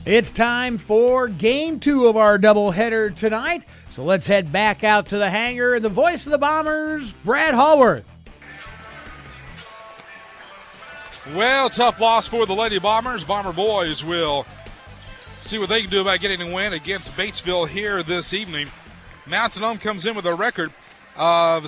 It's time for Game 2 of our doubleheader tonight. So let's head back out to the hangar. The voice of the Bombers, Brad Hallworth. Well, tough loss for the Lady Bombers. Bomber boys will see what they can do about getting a win against Batesville here this evening. Mountain Home comes in with a record of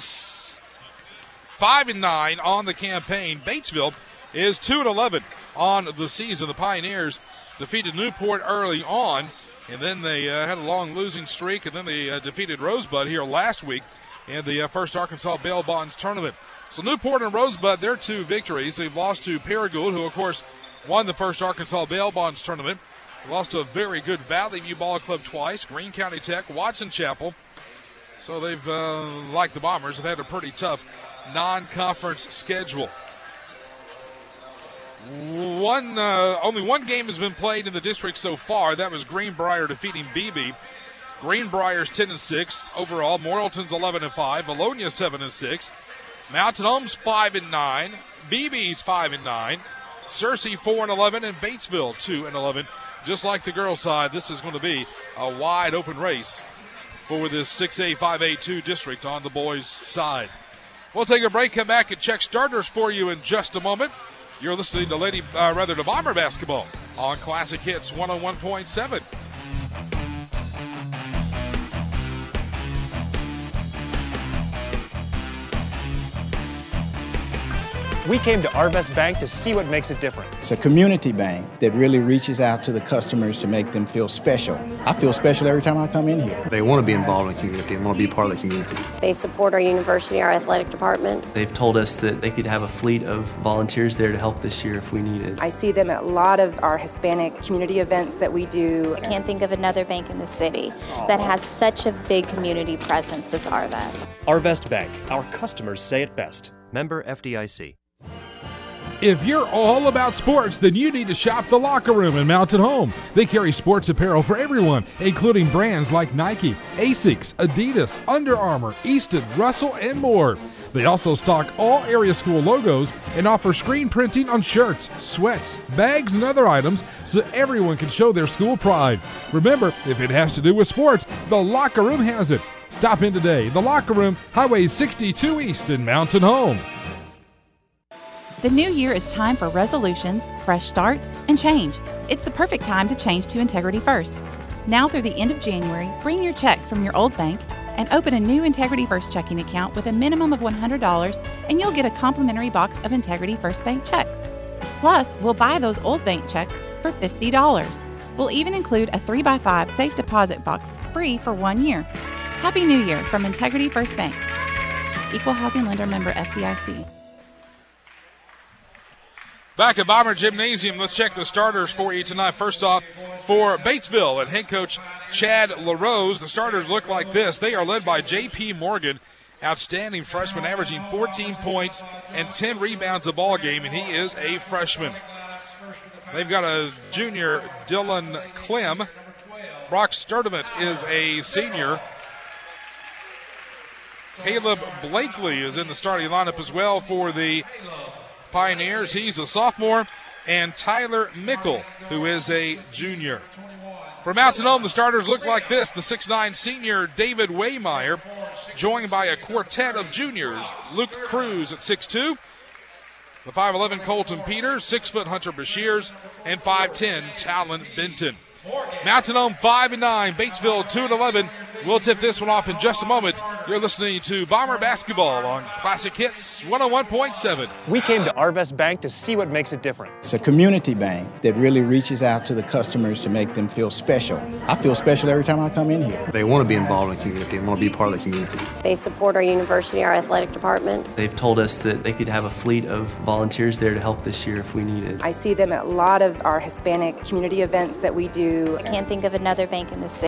5-9 on the campaign. Batesville is 2-11 on the season. The Pioneers defeated Newport early on, and then they had a long losing streak, and then they defeated Rosebud here last week in the first Arkansas Bail Bonds tournament. So Newport and Rosebud, their two victories. They've lost to Paragould, who, of course, won the first Arkansas Bail Bonds tournament. They lost to a very good Valley View Ball Club twice, Greene County Tech, Watson Chapel. So they've, like the Bombers, have had a pretty tough non-conference schedule. Only one game has been played in the district so far. That was Greenbrier defeating BB. Greenbrier's 10-6 overall. Morrilton's 11-5. Valonia 7-6. Mountain Home's 5-9. BB's 5-9. Searcy 4-11, and Batesville 2-11. Just like the girls' side, this is going to be a wide open race for this 6A 5A2 district on the boys' side. We'll take a break, come back and check starters for you in just a moment. You're listening to Bomber basketball on Classic Hits 101.7. We came to Arvest Bank to see what makes it different. It's a community bank that really reaches out to the customers to make them feel special. I feel special every time I come in here. They want to be involved in the community and want to be part of the community. They support our university, our athletic department. They've told us that they could have a fleet of volunteers there to help this year if we needed. I see them at a lot of our Hispanic community events that we do. I can't think of another bank in the city that has such a big community presence as Arvest. Arvest Bank, our customers say it best. Member FDIC. If you're all about sports, then you need to shop The Locker Room in Mountain Home. They carry sports apparel for everyone, including brands like Nike, Asics, Adidas, Under Armour, Easton, Russell, and more. They also stock all area school logos and offer screen printing on shirts, sweats, bags, and other items so everyone can show their school pride. Remember, if it has to do with sports, The Locker Room has it. Stop in today. The Locker Room, Highway 62 East in Mountain Home. The new year is time for resolutions, fresh starts, and change. It's the perfect time to change to Integrity First. Now through the end of January, bring your checks from your old bank and open a new Integrity First checking account with a minimum of $100, and you'll get a complimentary box of Integrity First Bank checks. Plus, we'll buy those old bank checks for $50. We'll even include a 3x5 safe deposit box free for 1 year. Happy New Year from Integrity First Bank. Equal housing lender, member FDIC. Back at Bomber Gymnasium, let's check the starters for you tonight. First off, for Batesville and head coach Chad LaRose, the starters look like this. They are led by J.P. Morgan, outstanding freshman, averaging 14 points and 10 rebounds a ball game, and he is a freshman. They've got a junior, Dylan Clem. Brock Sturdivant is a senior. Caleb Blakely is in the starting lineup as well for the Pioneers. He's a sophomore. And Tyler Mickle, who is a junior. For Mountain Home, the starters look like this. The 6'9 senior David Waymeyer, joined by a quartet of juniors. Luke Cruz at 6'2. The 5'11 Colton Peters, 6' Hunter Bashirs, and 5'10 Talon Benton. Mountain Home 5-9, Batesville 2-11. We'll tip this one off in just a moment. You're listening to Bomber Basketball on Classic Hits 101.7. We came to Arvest Bank to see what makes it different. It's a community bank that really reaches out to the customers to make them feel special. I feel special every time I come in here. They want to be involved in the community and want to be part of the community. They support our university, our athletic department. They've told us that they could have a fleet of volunteers there to help this year if we needed. I see them at a lot of our Hispanic community events that we do. I can't think of another bank in the city